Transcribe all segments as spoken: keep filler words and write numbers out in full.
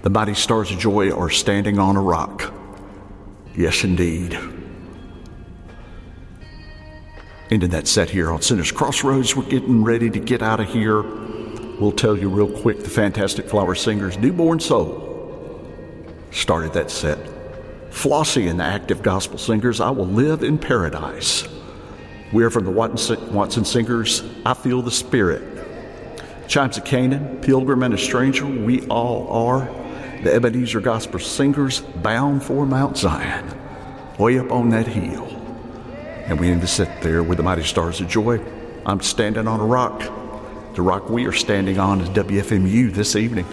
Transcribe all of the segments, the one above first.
The mighty stars of joy are standing on a rock. Yes, indeed. Ending that set here on Sinners Crossroads. We're getting ready to get out of here. We'll tell you real quick, the Fantastic Flower Singers, Newborn Soul, started that set. Flossie and the Active Gospel Singers, I Will Live in Paradise. We're from the Watson, Watson Singers, I Feel the Spirit. Chimes of Canaan, Pilgrim and a Stranger, We All Are. The Ebenezer Gospel Singers, Bound for Mount Zion, way up on that hill. And we end the set there with the Mighty Stars of Joy. I'm standing on a rock. The rock we are standing on is W F M U this evening.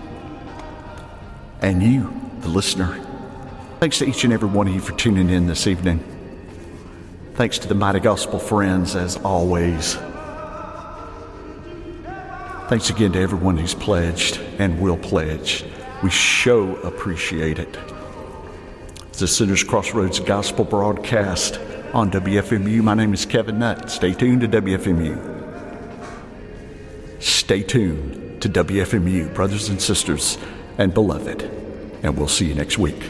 And you, the listener, thanks to each and every one of you for tuning in this evening. Thanks to the Mighty Gospel Friends, as always. Thanks again to everyone who's pledged and will pledge. We sure appreciate it. It's the Sinners Crossroads Gospel broadcast on W F M U. My name is Kevin Nutt. Stay tuned to W F M U. Stay tuned to W F M U, brothers and sisters and beloved. And we'll see you next week.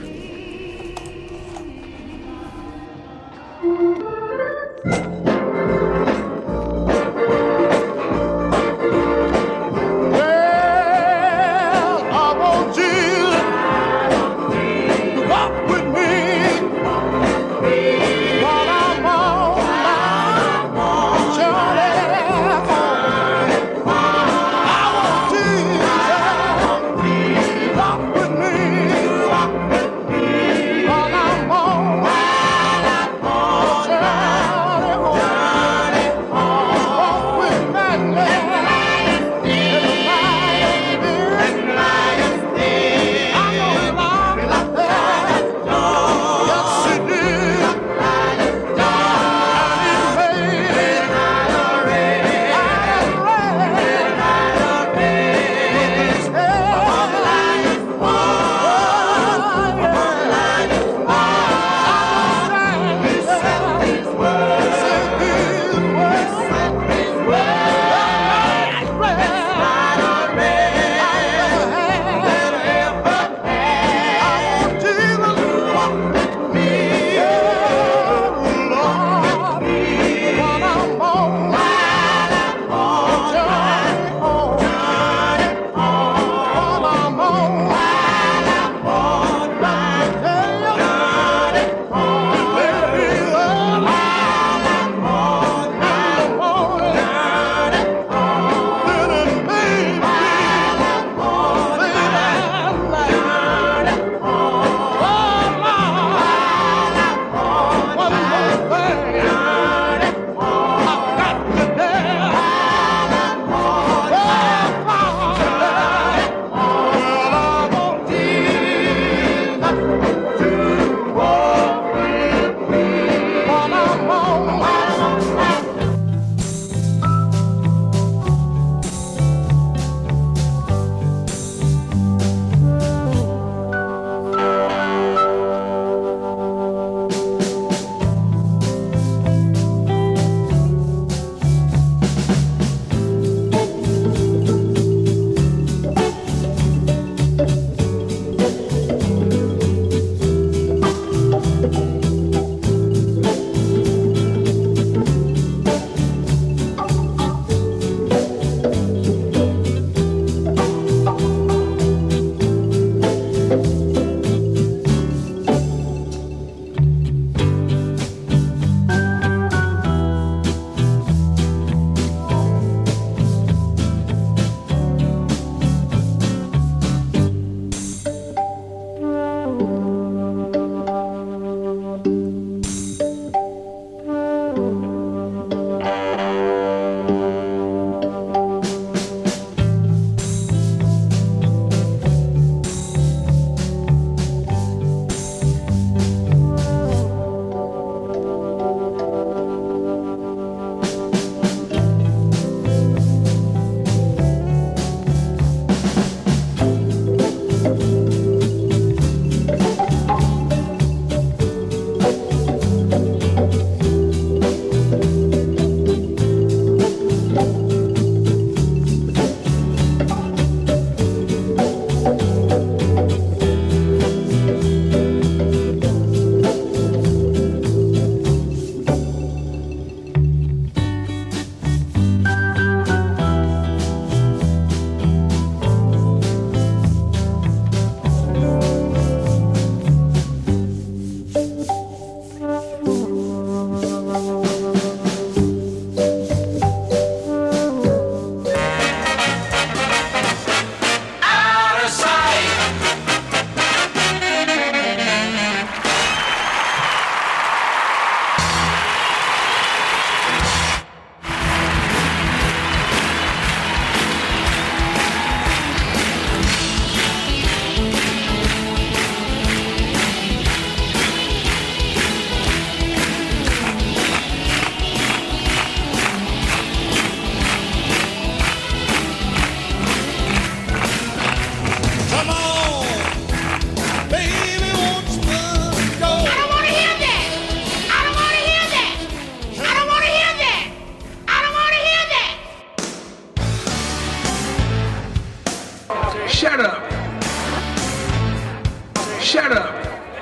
shut up.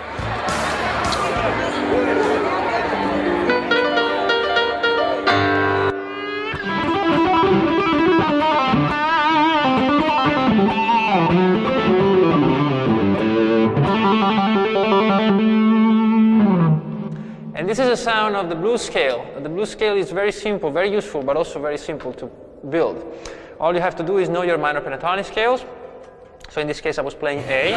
And this is a sound of the blues scale. The blues scale is very simple, very useful, but also very simple to build. All you have to do is know your minor pentatonic scales. So in this case, I was playing A.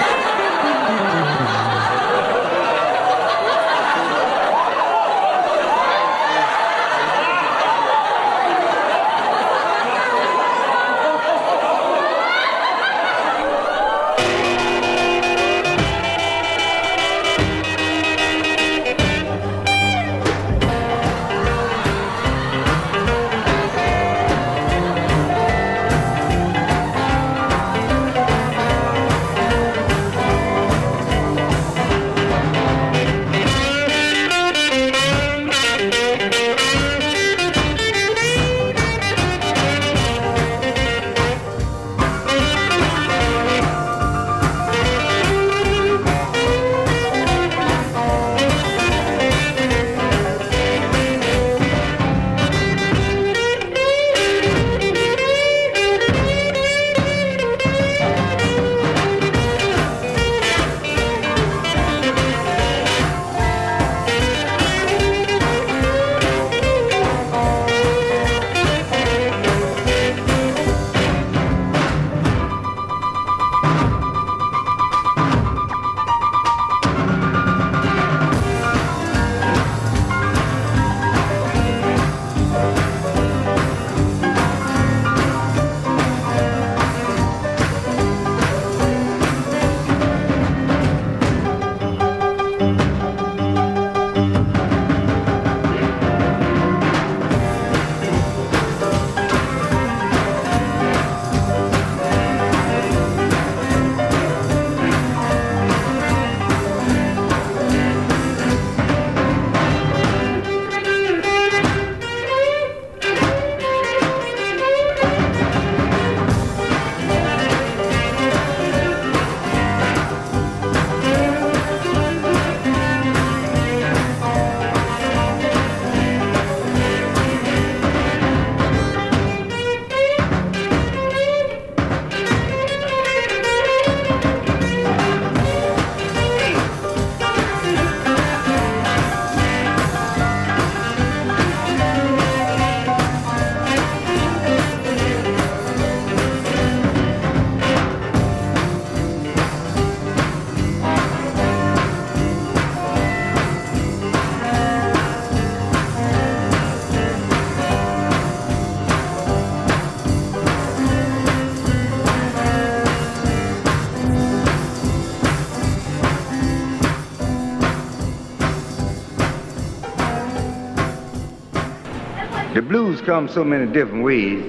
The blues come so many different ways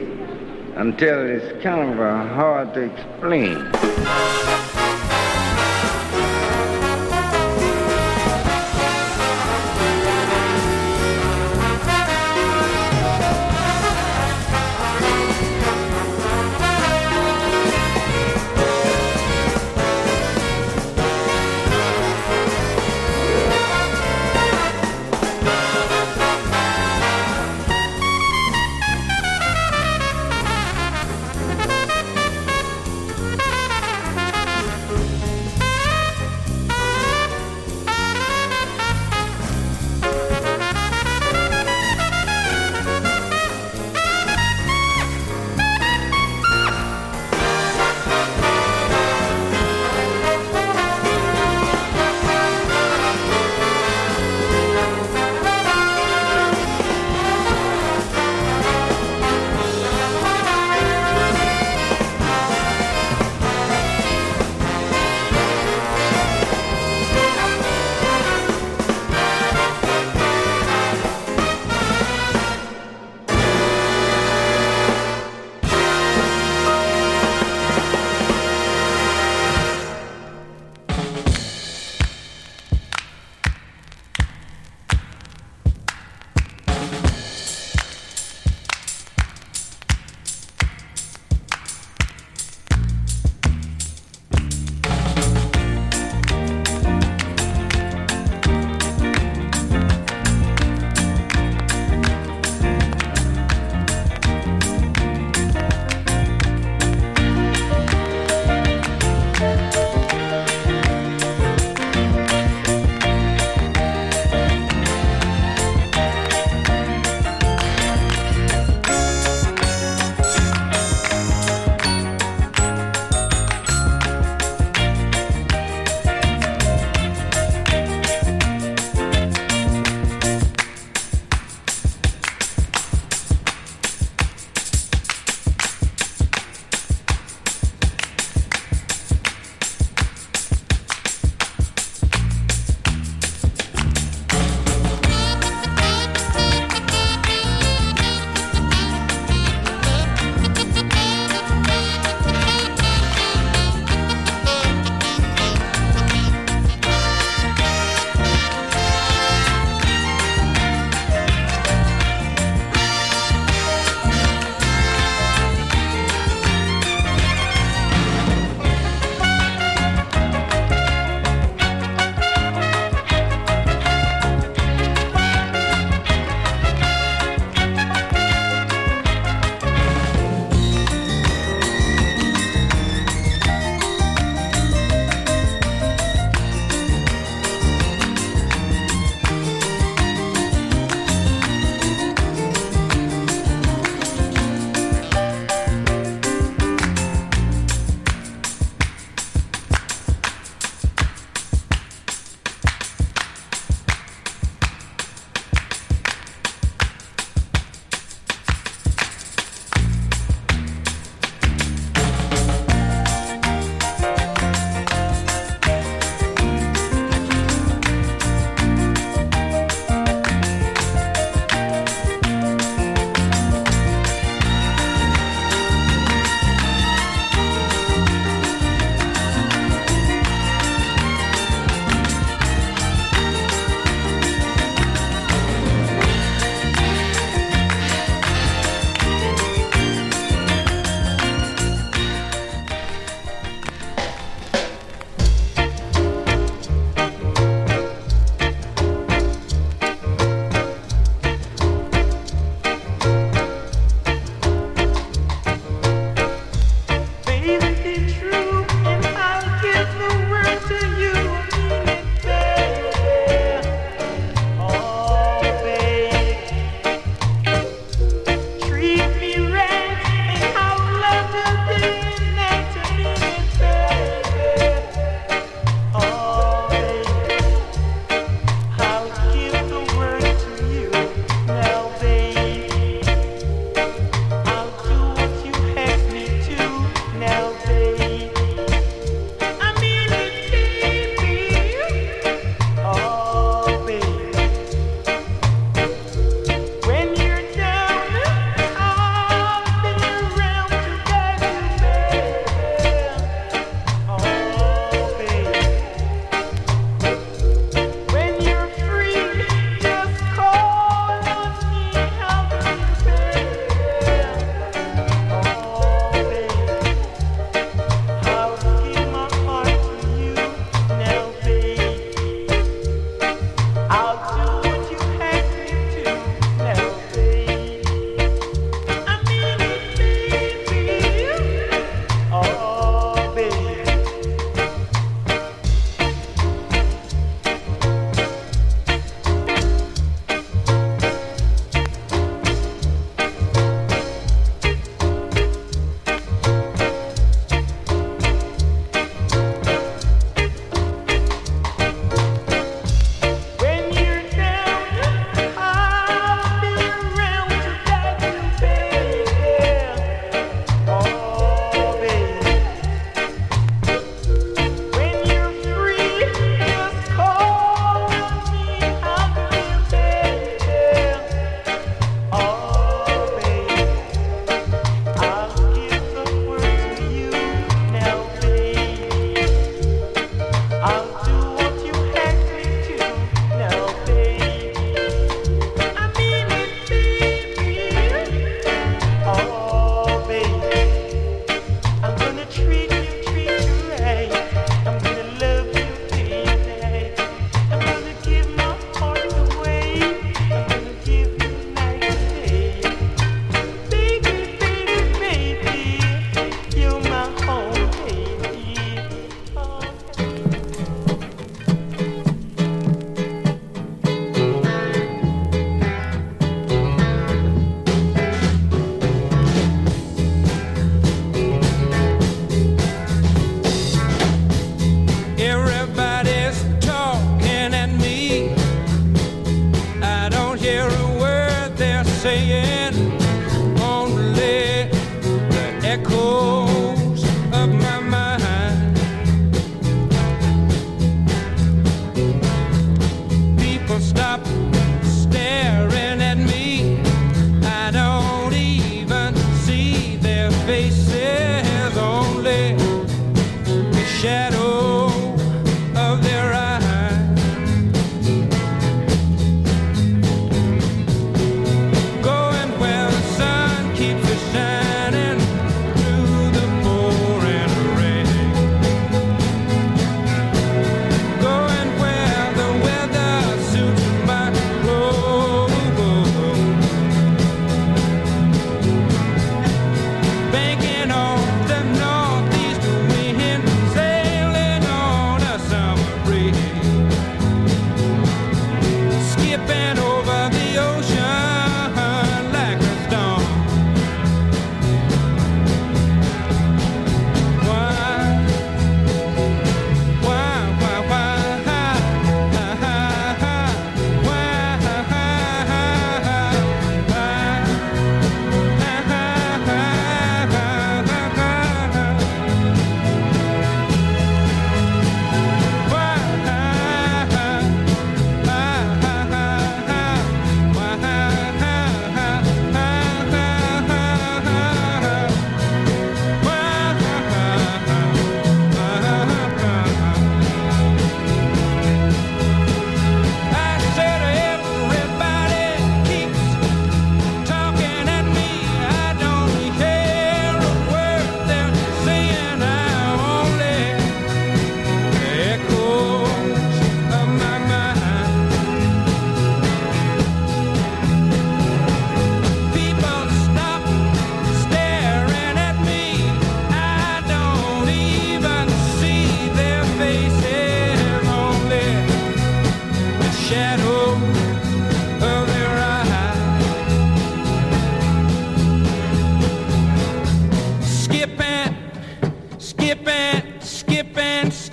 until it's kind of uh, hard to explain.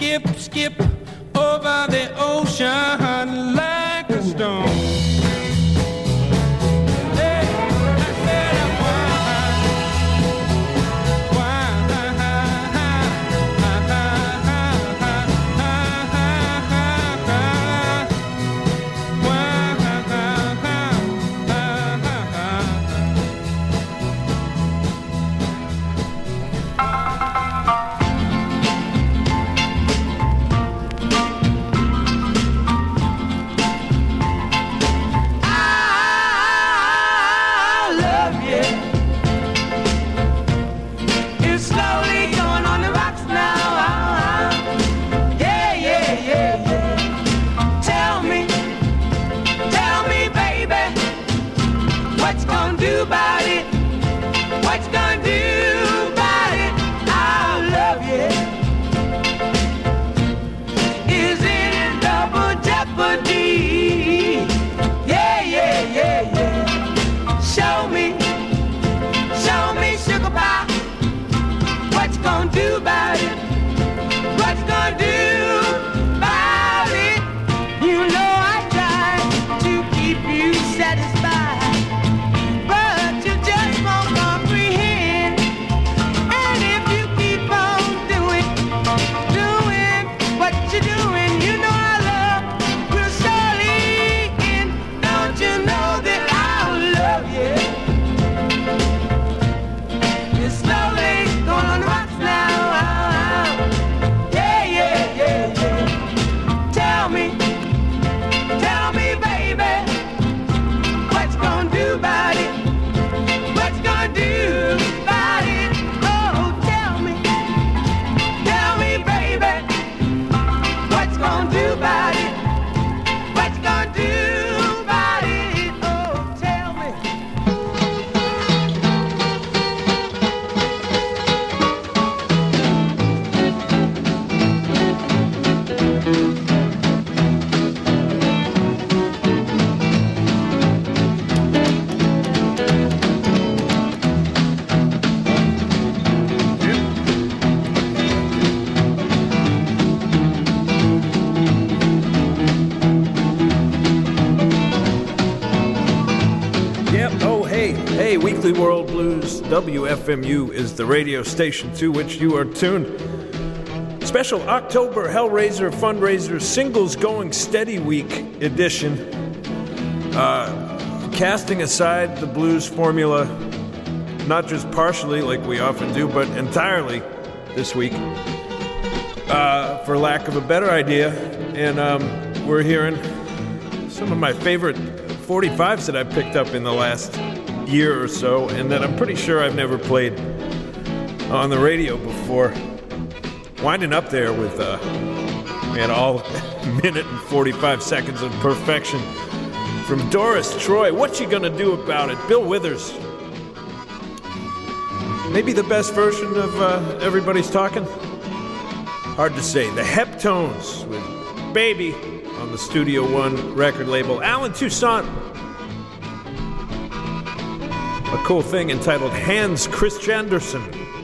skip, skip over the ocean like a stone. World Blues, W F M U is the radio station to which you are tuned. Special October Hellraiser Fundraiser Singles Going Steady Week edition. Uh, casting aside the blues formula, not just partially like we often do, but entirely this week, uh, for lack of a better idea. And um, we're hearing some of my favorite forty-fives that I picked up in the last year or so, and that I'm pretty sure I've never played on the radio before. Winding up there with uh, man, all minute and forty-five seconds of perfection from Doris Troy. What you gonna do about it? Bill Withers. Maybe the best version of uh, Everybody's Talking. Hard to say. The Heptones with Baby on the Studio One record label. Alan Toussaint. A cool thing entitled Hans Christiandersen.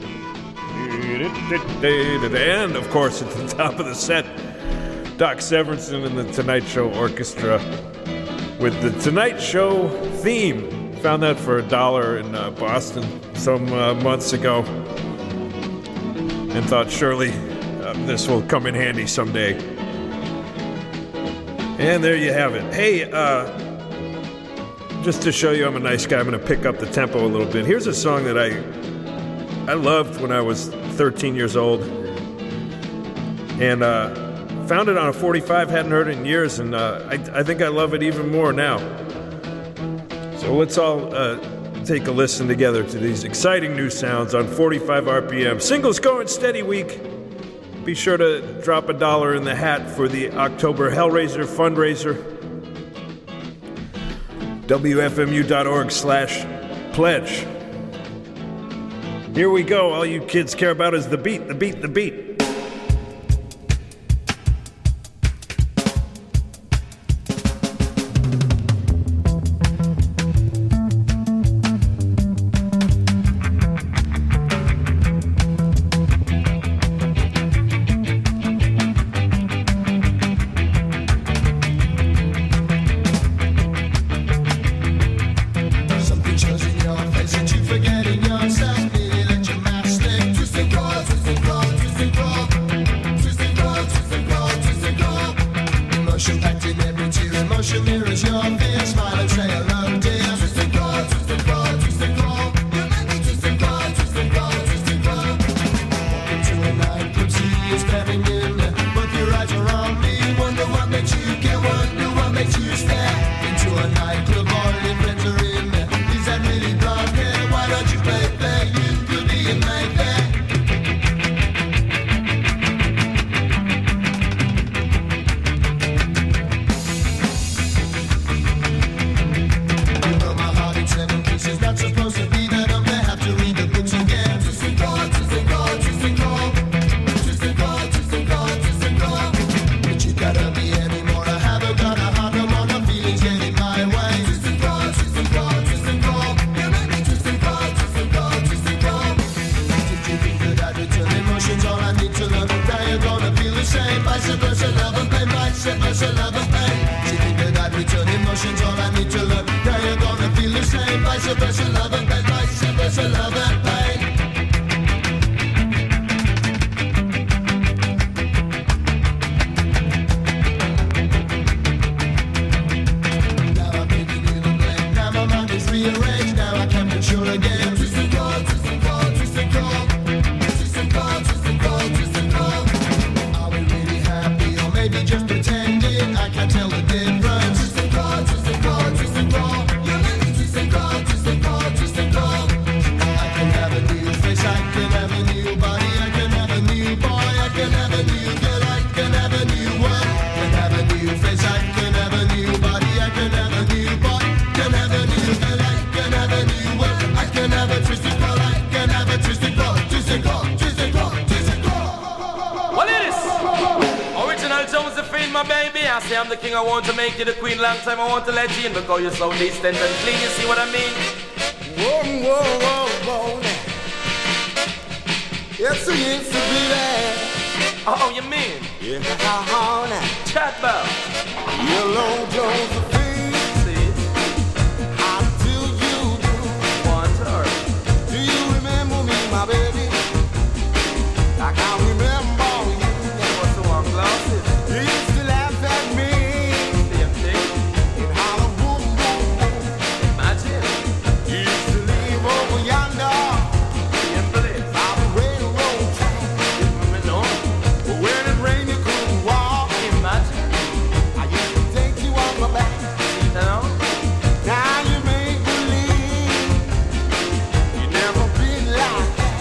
And, of course, at the top of the set, Doc Severinsen and the Tonight Show Orchestra with the Tonight Show theme. Found that for a dollar in uh, Boston some uh, months ago. And thought surely uh, this will come in handy someday. And there you have it. Hey, uh... just to show you I'm a nice guy, I'm going to pick up the tempo a little bit. Here's a song that I I loved when I was thirteen years old. And uh, found it on a forty-five, hadn't heard it in years, and uh, I, I think I love it even more now. So let's all uh, take a listen together to these exciting new sounds on forty-five R P M. Singles Going Steady Week. Be sure to drop a dollar in the hat for the October Hellraiser fundraiser. W F M U dot org slash pledge. Here we go. All you kids care about is the beat, the beat, the beat. I say I'm the king, I want to make you the queen. Long time I want to let you in because you're so distant and clean. You see what I mean? Whoa, whoa, whoa, whoa, now. Yes, it used to be there. Oh, you mean? Yeah, how now? Chat about. Yellow Josephine. See? How do you do? One turn. Do you remember me, my baby? I can't remember you. What's the one glasses? You used to laugh at me. Same thing. And holler, boom, boom, boom. Imagine. You used to leave over yonder. Same place. By the railroad track. Me know. But when it rained, you couldn't walk. Imagine. I used to take you on my back. See now? Now you make believe you never been like that.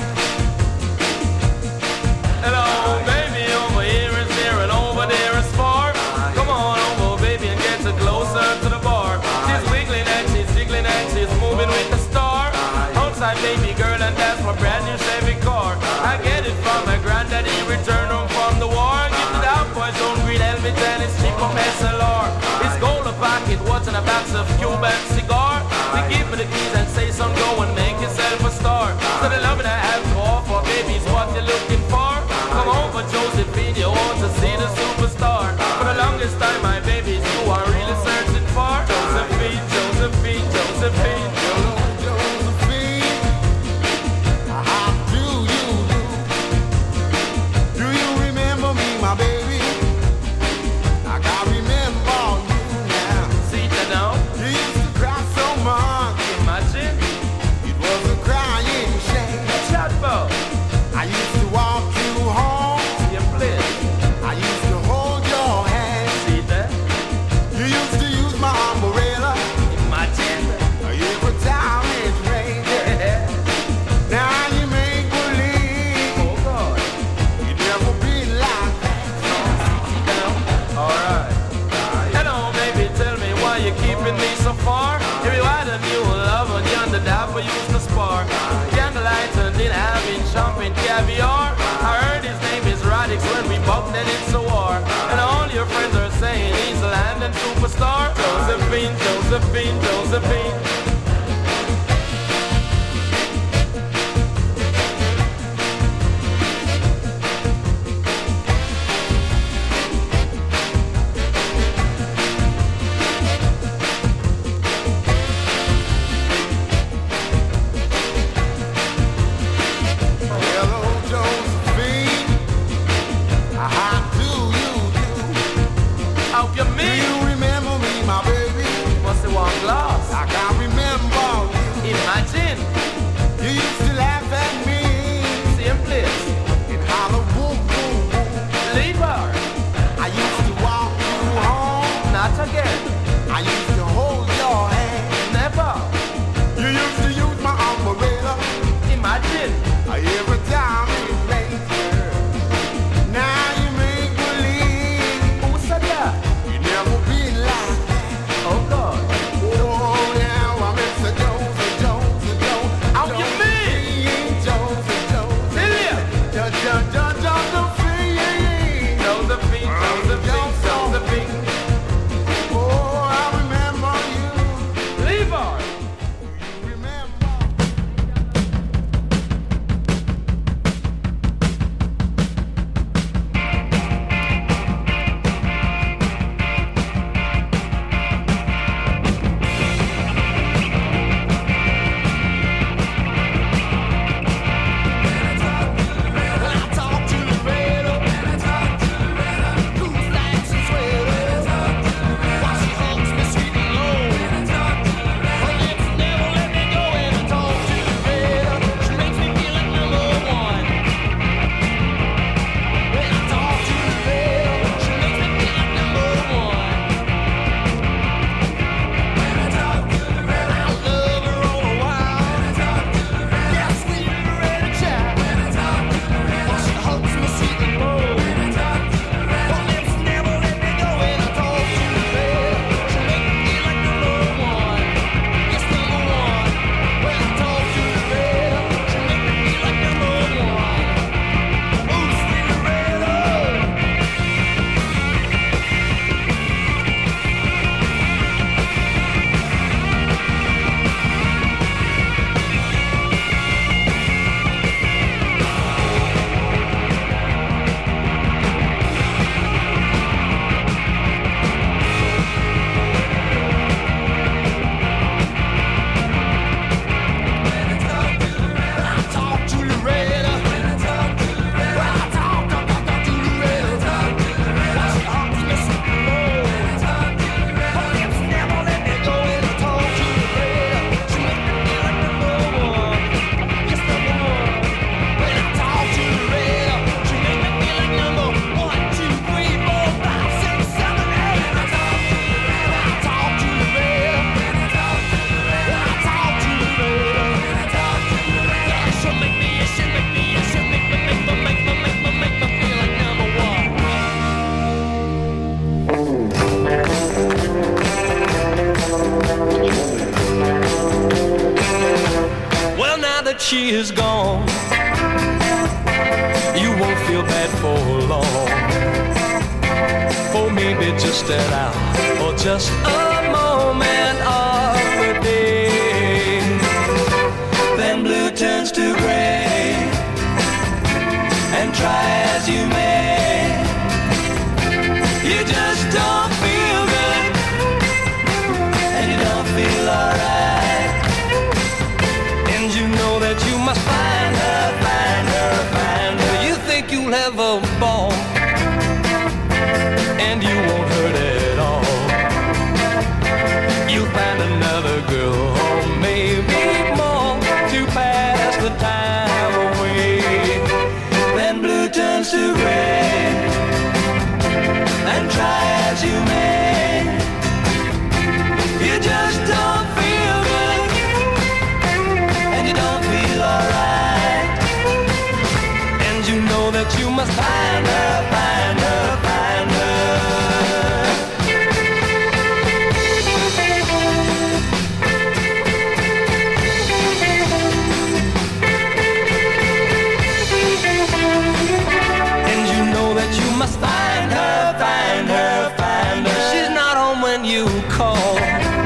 Hello, baby, over here is near and over there is far. Come on over, baby, and get closer to the bar. She's wiggling and she's jiggling and she's moving with the star. Outside, baby girl, and that's my brand new Chevy car. I get it from my granddaddy, returned home from the war. Give it out, boys, don't read Elvis and it's cheap from S L R. It's gold a pocket, what's in a box of Cuban cigar? We give me the keys and say, son, go and make yourself a star. So the loving I have to offer, baby's what you're looking for. Come over, Josephine, you want to see the superstar. For the longest time, my babies, you are really searching for Josephine, Josephine, Josephine. Hello, Josephine. How do you do? Do you remember me, my baby? I can't remember you now. See that now? You used to cry so much. Imagine. It was a crying shame. Chat about. I used to walk you home. See a place. I used to hold your hand. See that? You used to use my umbrella Imagine. every time it rained. Now you make believe Oh God. you never been like that. Alright. Hello, baby, tell me why you keeping me so far. If you had a new love on yonder dap, we used to spar. Candlelight and then having champagne caviar. I heard his name is Radix when we bumped and it's a war. And all your friends are saying he's a London superstar. Josephine, Josephine, Josephine. Hello, Josephine. How do you do? How you Do mean? you remember me, my baby? What's the one glass? I can't remember you. Imagine. You used to laugh at me Same place. and holler, boom, boom, boom. Leave her. I used to walk you home. Not again. I used to hold your hand. Never. You used to use my umbrella Imagine. every time it rained. Now you make believe Who said that? you never been like that. Oh God. Oh, now I'm Mister Joseph, Joseph, Joseph. How you mean? Joseph, Joseph. Celia. Jo- jo- jo- Josephine. Josephine, Josephine, Josephine. Oh, I remember you. Leave her. Remember. gone, you won't feel bad for long. For maybe just an hour or just a moment of the day. Then blue turns to gray, and try as you may, you just don't feel good, and you don't feel alright. And you know that you must find her, find her, find her. You think you'll have a ball, and you won't hurt at all. You'll find another girl, or maybe more, to pass the time away. Then blue turns to gray, and try as you may, you just don't feel good, and you don't feel alright. And you know that you must find her, find her, find her. And you know that you must find her, find her, find her. She's not home when you call,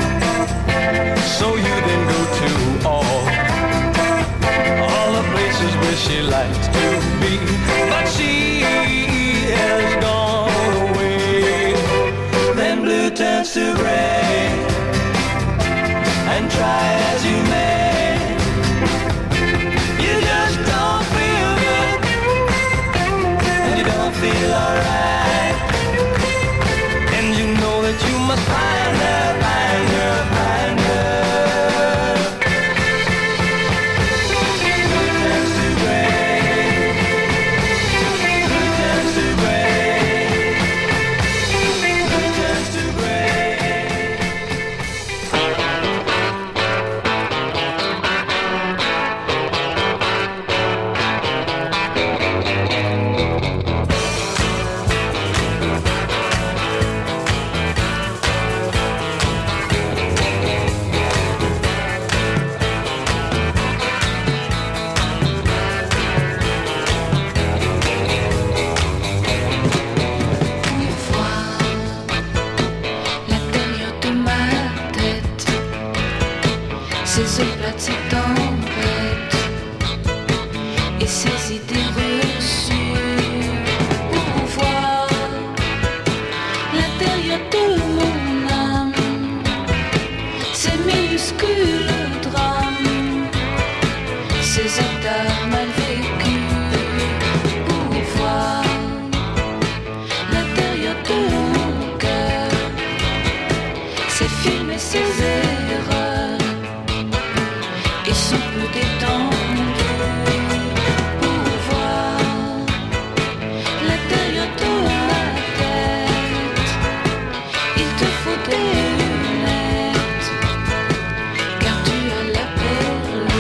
so you then go to all, all the places where she likes to be. But she has gone away. Then blue turns to gray, and try as you may, you just don't feel good, and you don't feel alright. And you know that you must find her, find her, find her. Blue turns to gray, blue turns to gray, blue turns to gray. L'intérieur de ma tête, ces eaux plates, ces tempêtes et ces idées reçues. Pour voir l'intérieur de mon âme, ces minuscules drames, ces états mal vécus. Pour voir l'intérieur de mon cœur, ses films et ses erreurs, et son peu d'étendue. Pour voir l'intérieur de ma tête, il te faut des lunettes, car tu as la perle.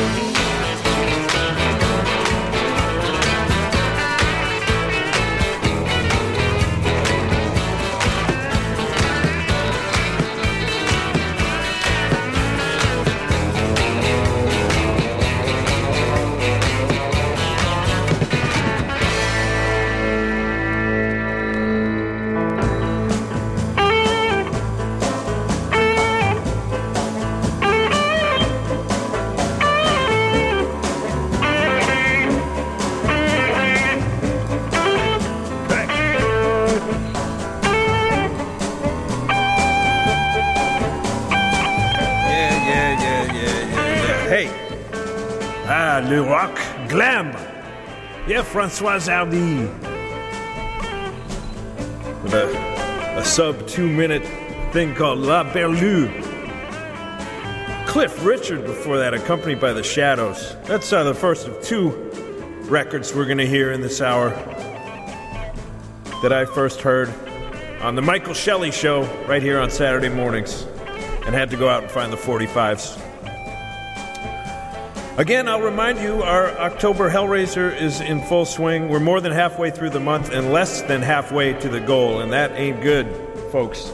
Yeah, yeah, yeah, yeah, yeah, yeah. Hey. Ah, le rock glam. Yeah, Francois Hardy. With a, a sub two minute thing called La Berlue. Cliff Richard before that, accompanied by the Shadows. That's uh, the first of two records we're going to hear in this hour that I first heard on the Michael Shelley Show right here on Saturday mornings, and had to go out and find the forty-fives. Again, I'll remind you, our October Hellraiser is in full swing. We're more than halfway through the month and less than halfway to the goal, and that ain't good, folks.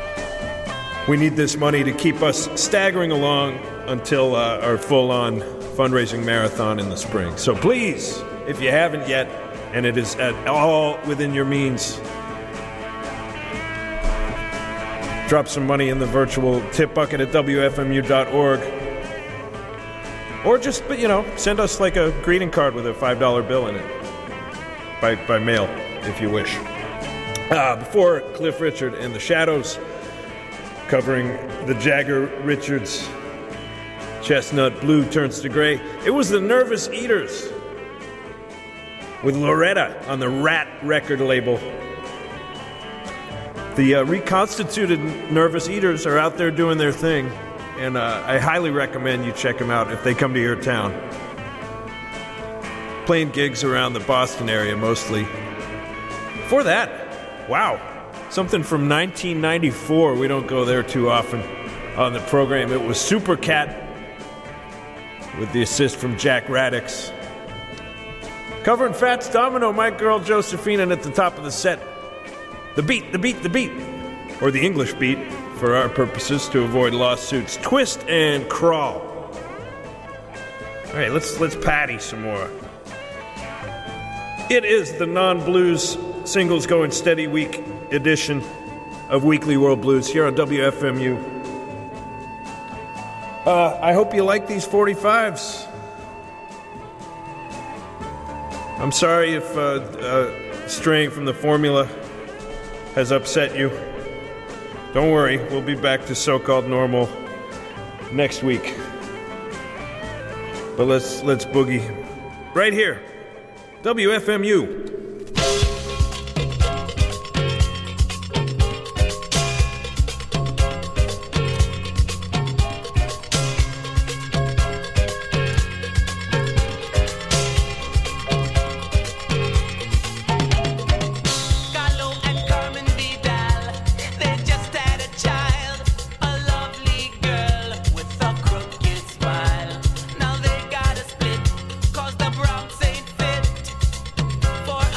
We need this money to keep us staggering along until uh, our full-on fundraising marathon in the spring. So please, if you haven't yet, and it is at all within your means, drop some money in the virtual tip bucket at W F M U dot org. Or just, you know, send us like a greeting card with a five dollar bill in it. By, by mail, if you wish. Uh, before Cliff Richard and the Shadows, covering the Jagger Richards Chestnut Blue Turns to Gray, it was the Nervous Eaters with Loretta on the Rat record label. The uh, reconstituted Nervous Eaters are out there doing their thing, and uh, I highly recommend you check them out if they come to your town. Playing gigs around the Boston area mostly. Before that, wow, something from nineteen ninety-four. We don't go there too often on the program. It was Super Cat with the assist from Jack Radix. Covering Fats Domino, My Girl Josephine, and at the top of the set, the beat, the beat, the beat, or the English beat for our purposes to avoid lawsuits. Twist and Crawl. All right, let's let's patty some more. It is the non-blues singles going steady week edition of Weekly World Blues here on W F M U. Uh, I hope you like these forty-fives. I'm sorry if uh, uh, straying from the formula has upset you. Don't worry, we'll be back to so-called normal next week. But let's let's boogie right here. W F M U. For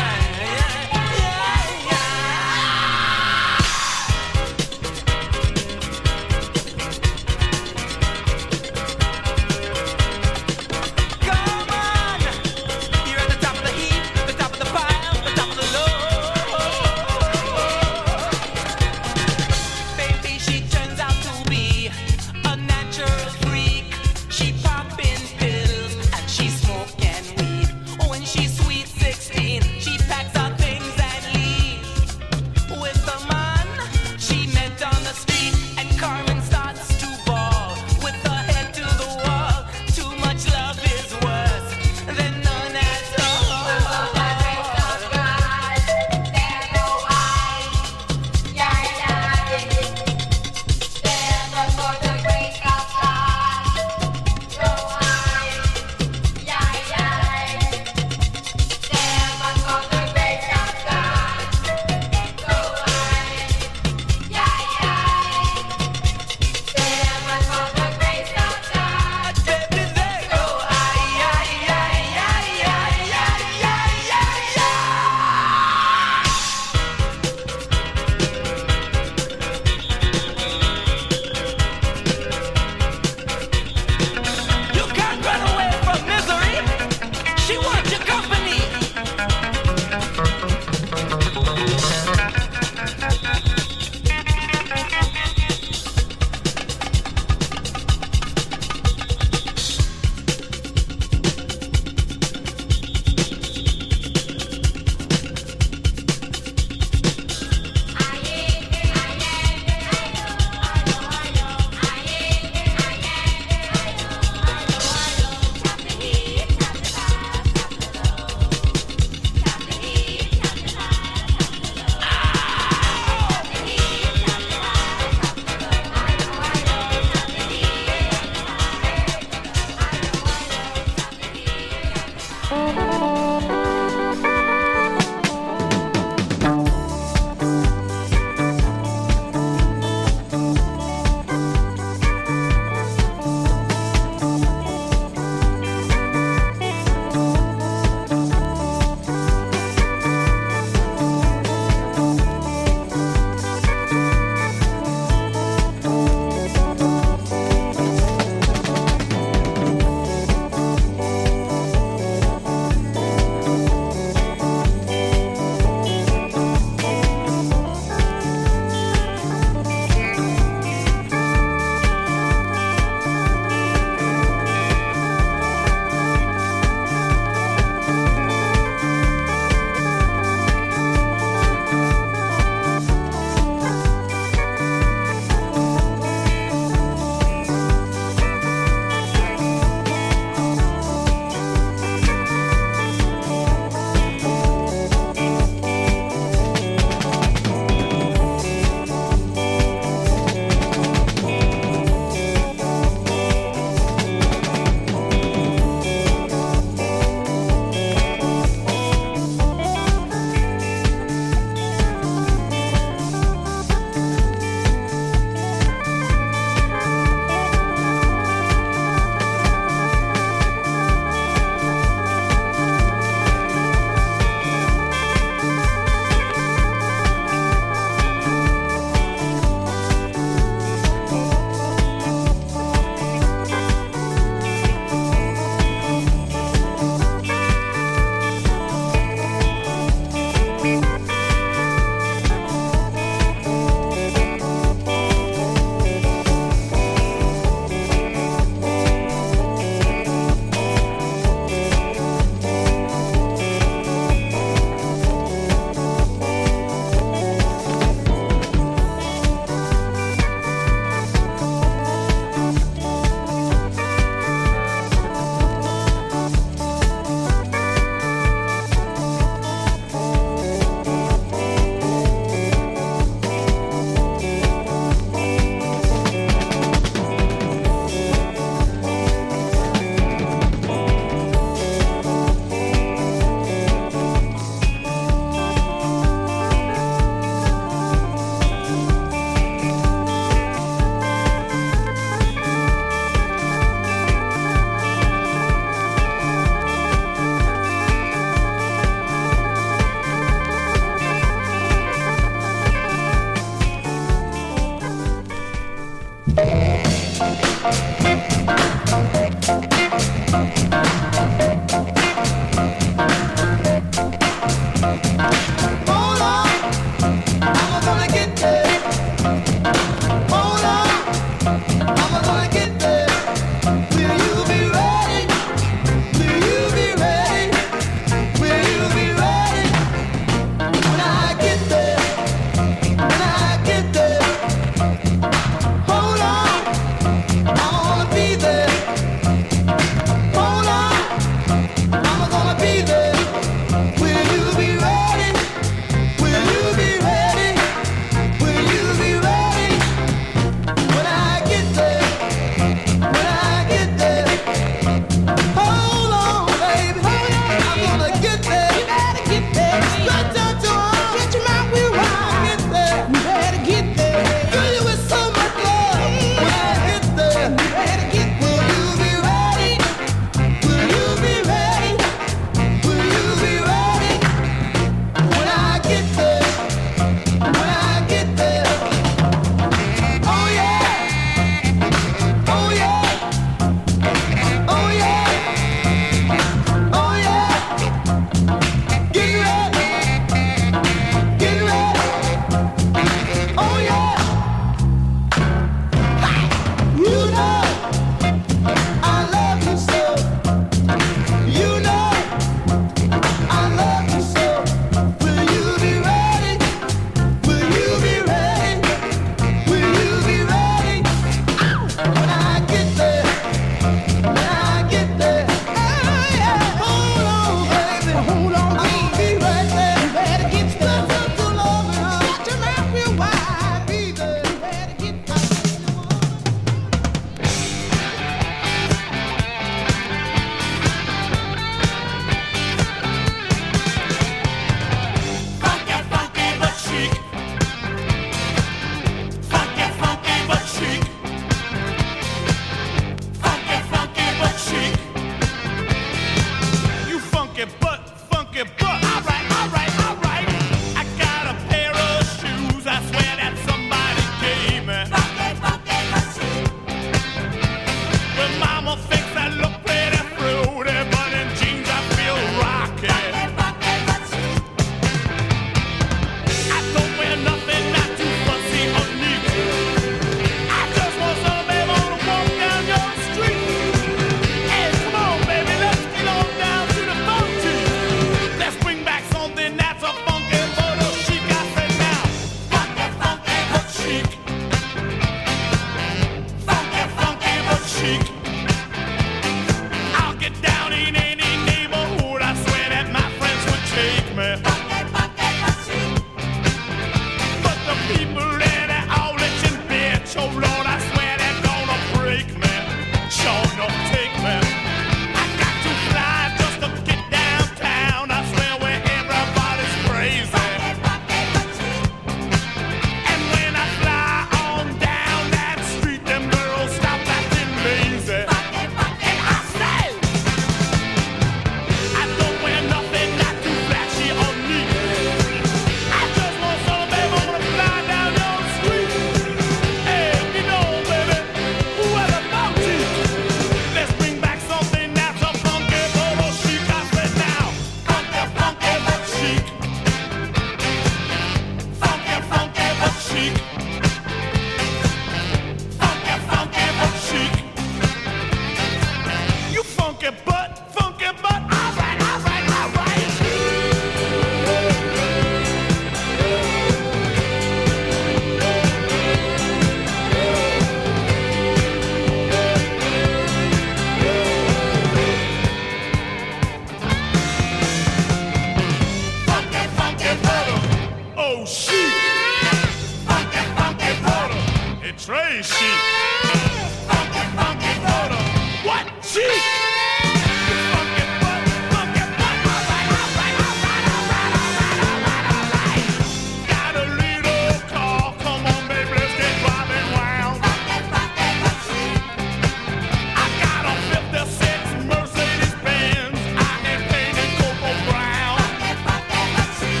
Ray chic. Funky, funky, photo. What chic? Funky, what? Funky, what? All right, all right, all right, all right, all right, all right, all right. Got a little car. Come on, baby, let's get driving wild. Funky, funky, what chic? I got a fifty-six Mercedes Benz. I am painted cocoa brown. Funky, funky, what chic?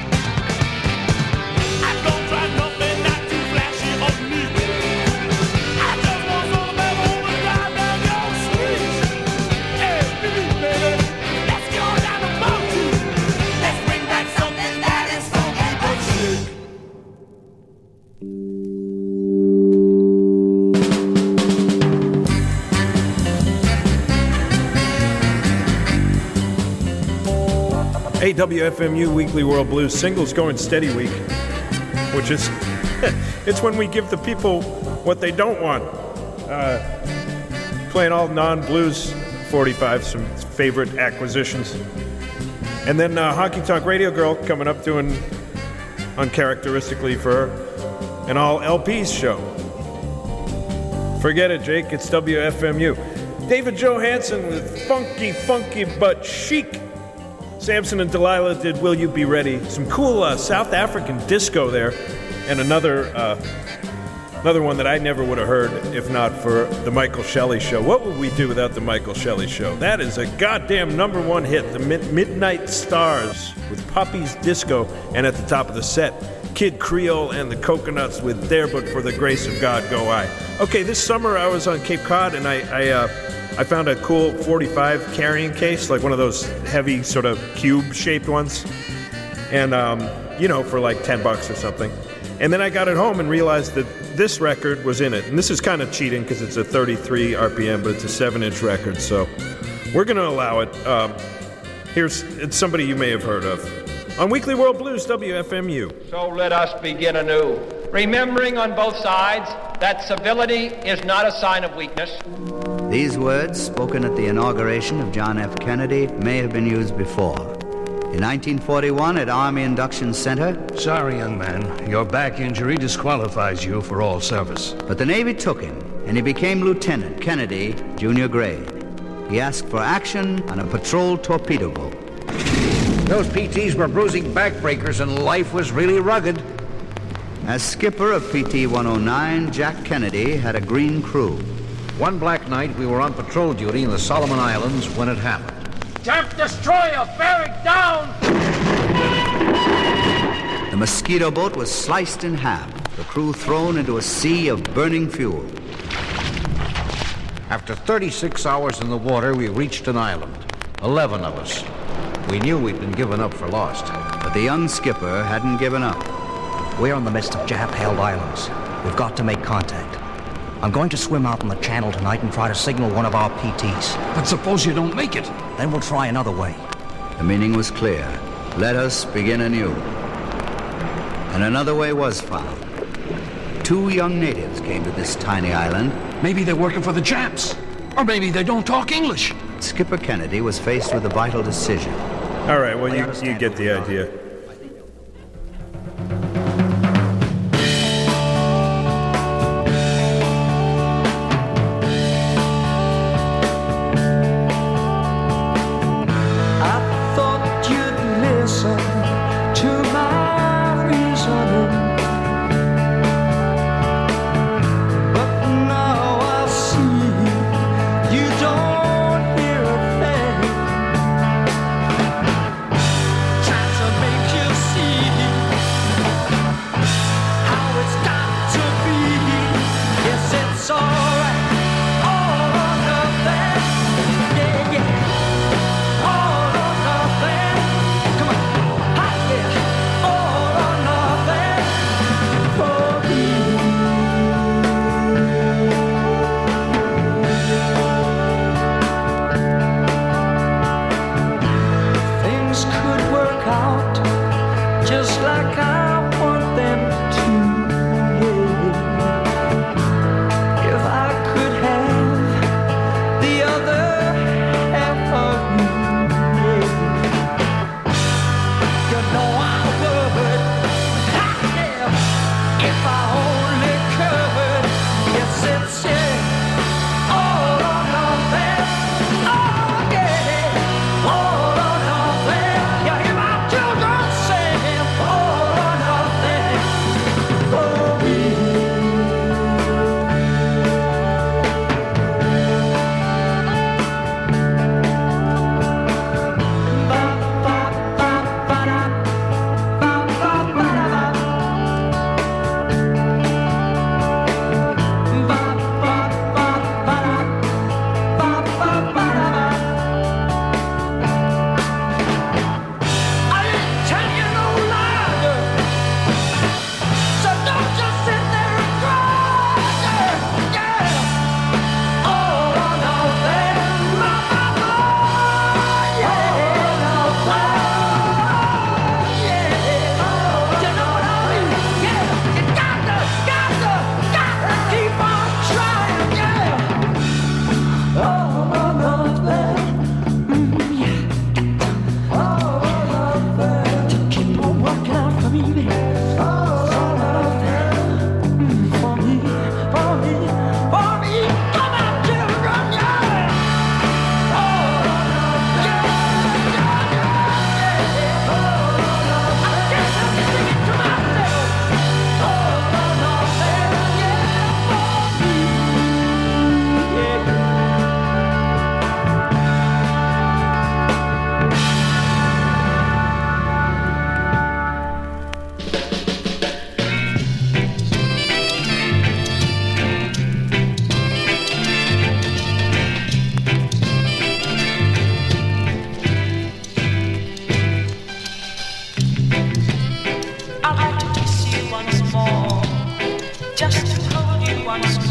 I don't drive nothing not too flashy or neat. I just want some that wanna drive down your street. Hey, baby, let's go down the mountain. Let's bring back something that is funky but chic. Hey, W F M U Weekly World Blues Singles Going Steady Week, which is, it's when we give the people what they don't want. Uh, playing all non-blues forty-five, some favorite acquisitions. And then uh, Honky Tonk Radio Girl coming up doing, uncharacteristically for her, an all L Ps show. Forget it, Jake, it's W F M U. David Johansen with Funky, Funky But Chic. Samson and Delilah did Will You Be Ready? Some cool uh, South African disco there. And another uh, another one that I never would have heard if not for the Michael Shelley Show. What would we do without the Michael Shelley Show? That is a goddamn number one hit. The Mid- Midnight Stars with Poppy's Disco. And at the top of the set, Kid Creole and the Coconuts with There But For The Grace Of God Go I. Okay, this summer I was on Cape Cod and I... I uh, I found a cool forty-five carrying case, like one of those heavy sort of cube-shaped ones. And, um, you know, for like ten bucks or something. And then I got it home and realized that this record was in it. And this is kind of cheating because it's a thirty-three R P M, but it's a seven-inch record. So we're going to allow it. Um, here's it's somebody you may have heard of. On Weekly World Blues, W F M U. So let us begin anew, remembering on both sides that civility is not a sign of weakness. These words, spoken at the inauguration of John F. Kennedy, may have been used before. In nineteen forty-one at Army Induction Center... Sorry, young man. Your back injury disqualifies you for all service. But the Navy took him, and he became Lieutenant Kennedy, junior grade. He asked for action on a patrol torpedo boat. Those P Ts were bruising backbreakers, and life was really rugged. As skipper of P T one oh nine, Jack Kennedy had a green crew. One black night, we were on patrol duty in the Solomon Islands when it happened. Jump destroyer bearing down! The Mosquito boat was sliced in half, the crew thrown into a sea of burning fuel. After thirty-six hours in the water, we reached an island. Eleven of us. We knew we'd been given up for lost. But the young skipper hadn't given up. We're in the midst of Jap-held islands. We've got to make contact. I'm going to swim out in the channel tonight and try to signal one of our P Ts. But suppose you don't make it? Then we'll try another way. The meaning was clear. Let us begin anew. And another way was found. Two young natives came to this tiny island. Maybe they're working for the Japs. Or maybe they don't talk English. Skipper Kennedy was faced with a vital decision. All right, well, you, you get the idea. If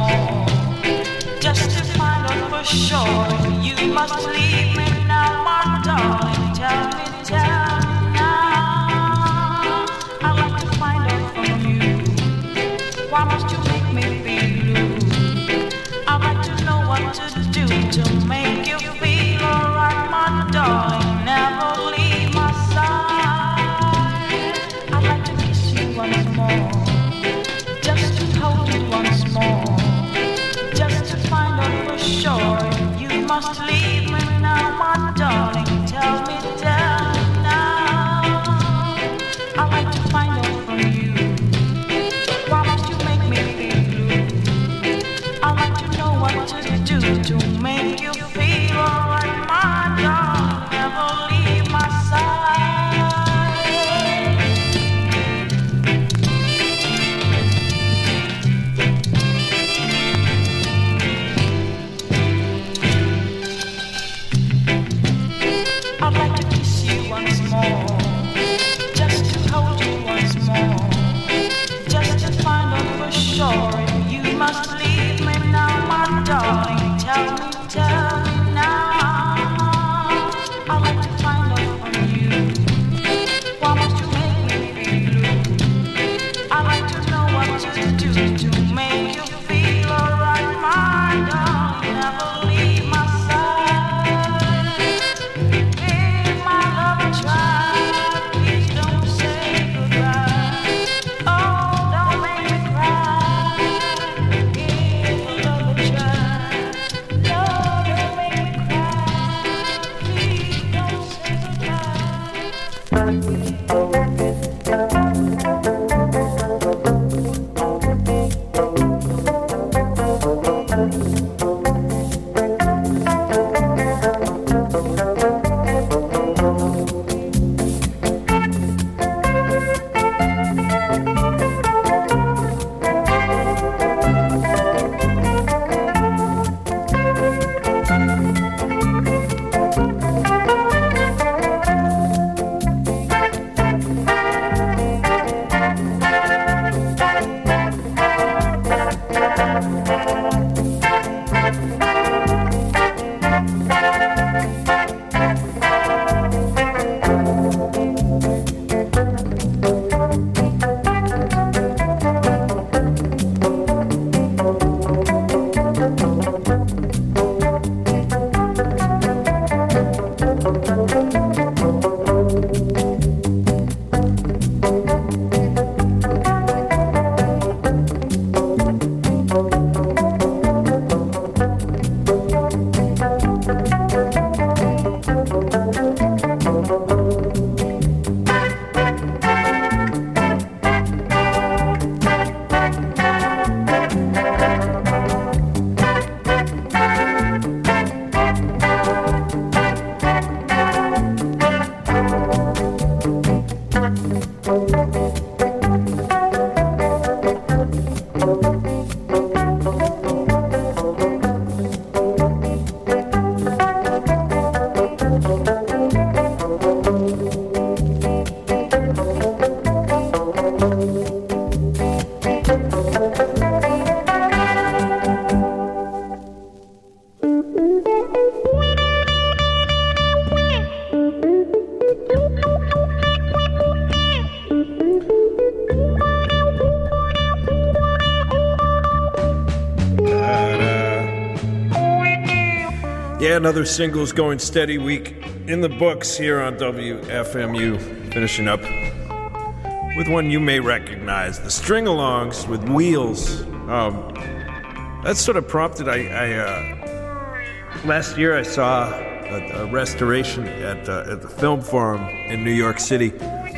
more. Just to find out for sure if you must leave me now, my darling. Tell me, tell me now. I'd like to find out from you. Why must you make me feel blue? I'd like to know what to do to make you feel alright, my darling. Never leave my side. I'd like to kiss you once more. Just to hold you once more. Just to find out for sure you must leave me now, my darling. Tell me, tell me now. I'd like to find out from you. Why must you make me feel blue? I'd like to know what to do to make you feel alright, my darling. Never leave my side. I'd like to kiss you once more, just to hold you once more, just to find out for sure if you must leave me now, my darling. Tell me, tell me now. I'd like to find out from you. Why must you make me feel blue? I'd like to know what to do to make you feel alright, my darling. Never leave my side. Give my love a try. Please don't say goodbye. Oh, don't make me cry. Give my love a try. No, don't make me cry. Please don't say goodbye. Yeah, another singles going steady week in the books here on W F M U. Finishing up with one you may recognize, the String-Alongs with Wheels. Um, that sort of prompted, I, I uh, last year I saw a, a restoration at, uh, at the Film Forum in New York City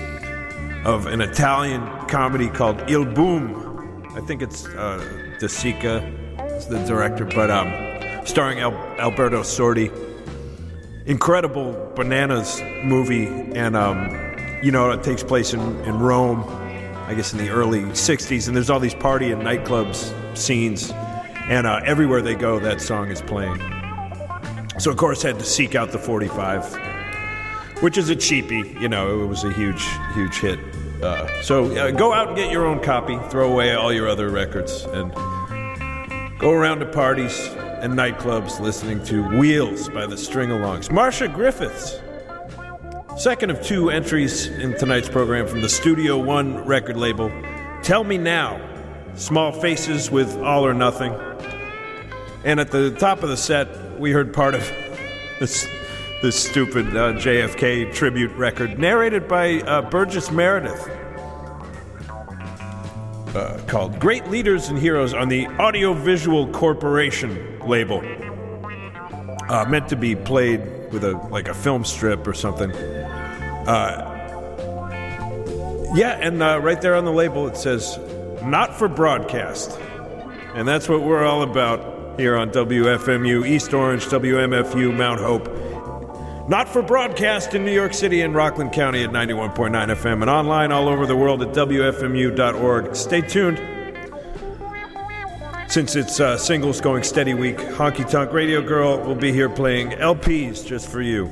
of an Italian comedy called Il Boom. I think it's uh, De Sica is the director, but um, starring Al- Alberto Sordi. Incredible bananas movie, and um, you know, it takes place in, in Rome, I guess in the early sixties, and there's all these party and nightclubs scenes, and uh, everywhere they go, that song is playing. So of course, had to seek out the forty-five, which is a cheapie. You know, it was a huge, huge hit. Uh, so uh, go out and get your own copy. Throw away all your other records, and go around to parties and nightclubs listening to Wheels by the String-Alongs. Marcia Griffiths, second of two entries in tonight's program from the Studio One record label. Tell Me Now, Small Faces with All or Nothing. And at the top of the set, we heard part of this, this stupid uh, J F K tribute record, narrated by uh, Burgess Meredith, uh, called Great Leaders and Heroes on the Audiovisual Corporation label. Uh, meant to be played with a like a film strip or something. Uh, yeah, and uh, right there on the label it says, not for broadcast. And that's what we're all about here on W F M U, East Orange, W M F U, Mount Hope. Not for broadcast in New York City and Rockland County at ninety-one point nine F M and online all over the world at W F M U dot org. Stay tuned. Since it's uh, singles going steady week, Honky Tonk Radio Girl will be here playing L Ps just for you.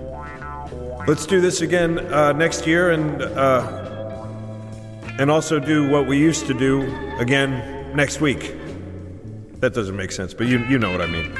Let's do this again uh, next year and uh, and also do what we used to do again next week. That doesn't make sense, but you you know what I mean.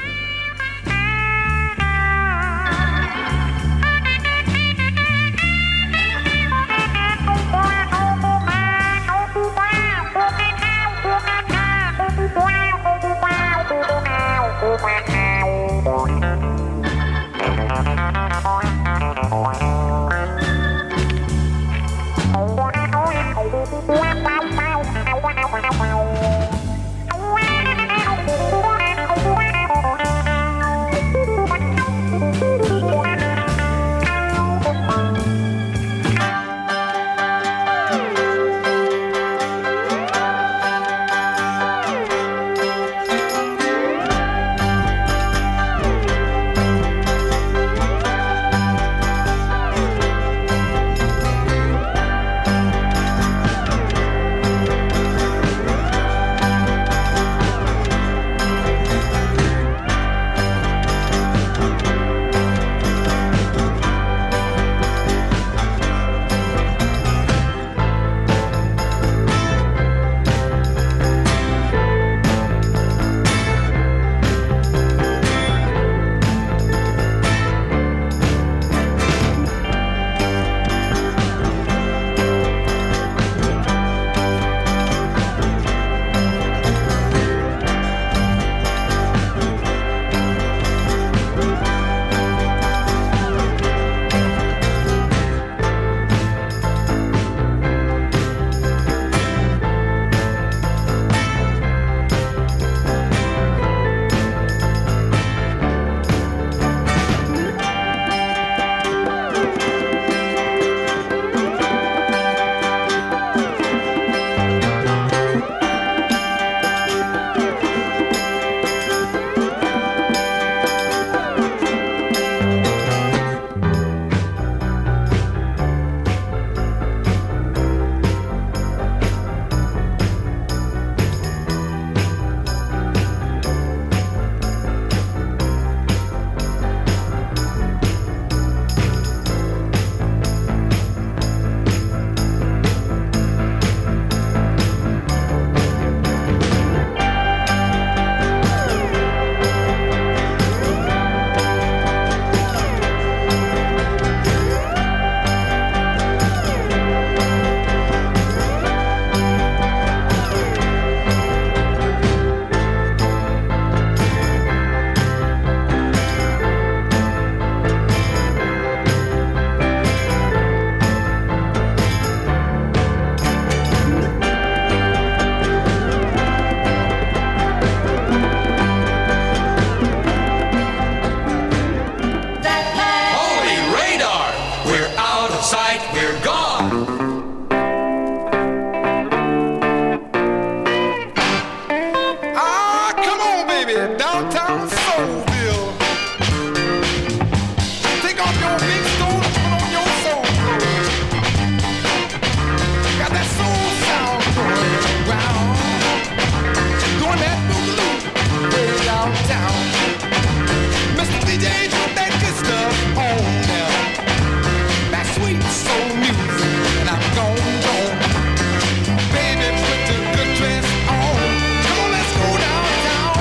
Baby, put the good dress on. Come on, let's go downtown.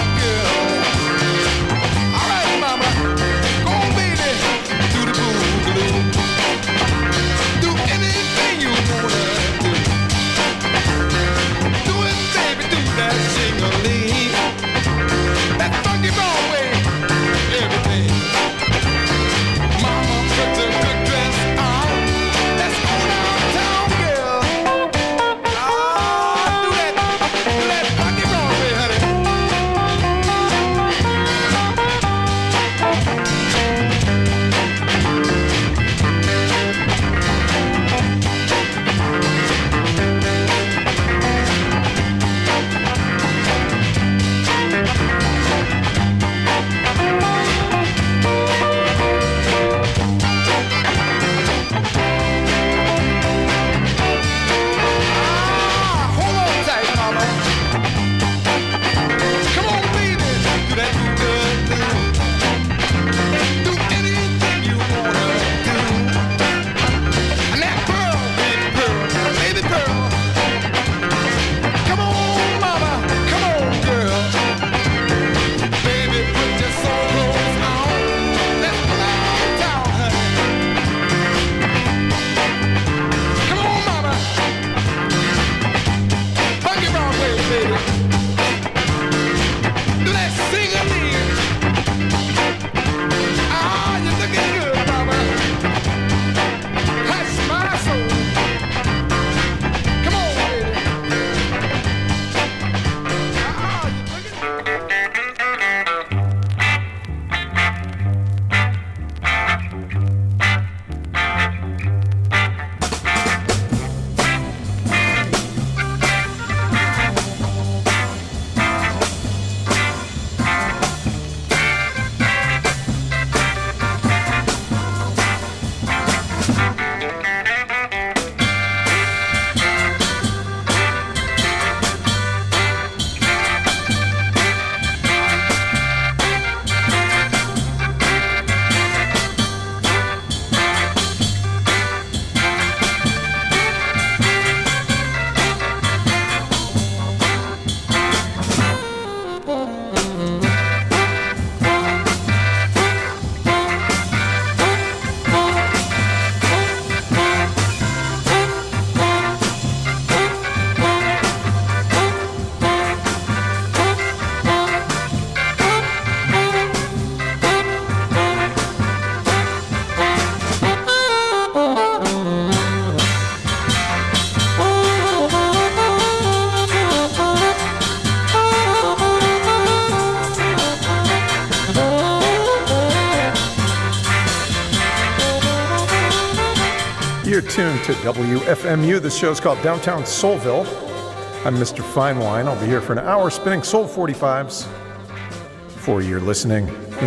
tuned to W F M U. This show is called Downtown Soulville. I'm Mister Fine Wine. I'll be here for an hour spinning Soul forty-fives for your listening